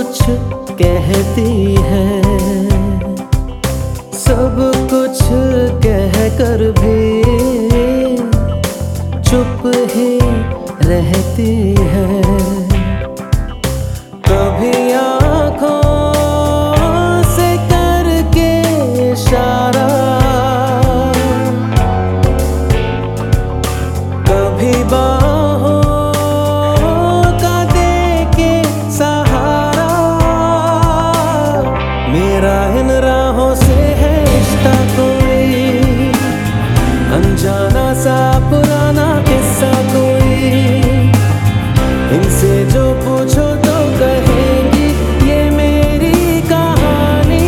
कुछ कहती है, सब कुछ कह कर भी चुप ही रहती है। कभी आँखों से करके इशारा, कभी बाहों का दे के सहारा। मेरा इन राहों से है रिश्ता कोई अनजाना सा पुराना किस्सा कोई। इनसे जो पूछो तो कहेंगी ये मेरी कहानी।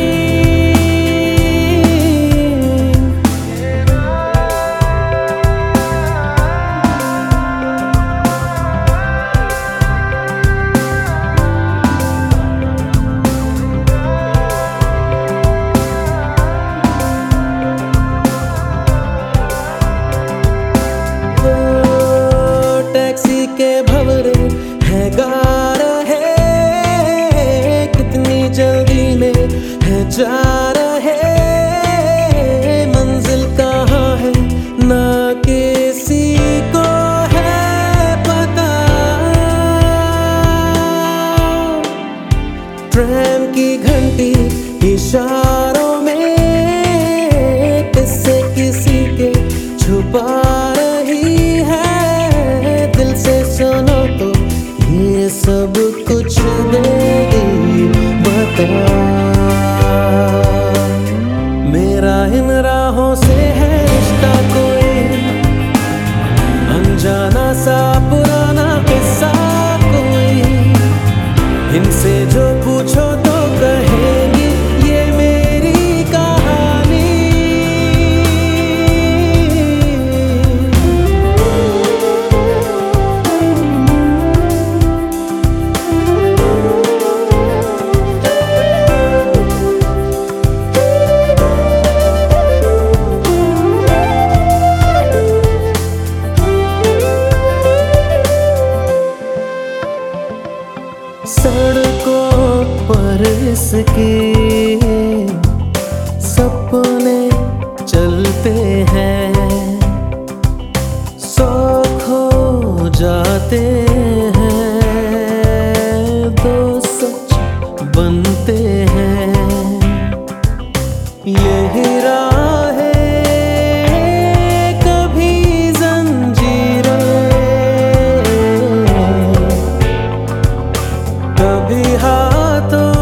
टैक्सी के भंवरे है गा रहे, कितनी जल्दी में है जा रहे। मंजिल कहाँ है ना किसी को है पता। ट्रेन की घंटी इशारों में किससे किसी के छुपा रही है। दिल से सुनो तो ये सब कुछ देगी बता। मेरा इन राहों से है रिश्ता कोई अनजाना सा पुराना किस्सा कोई। इनसे जो पूछो तो कहेंगी ये मेरी कहानी। सड़कों पर इसके सपने चलते हैं, सौ खो जाते हैं, दो सच बनते हैं। यही राह है कभी जंजीरें, कभी हाथों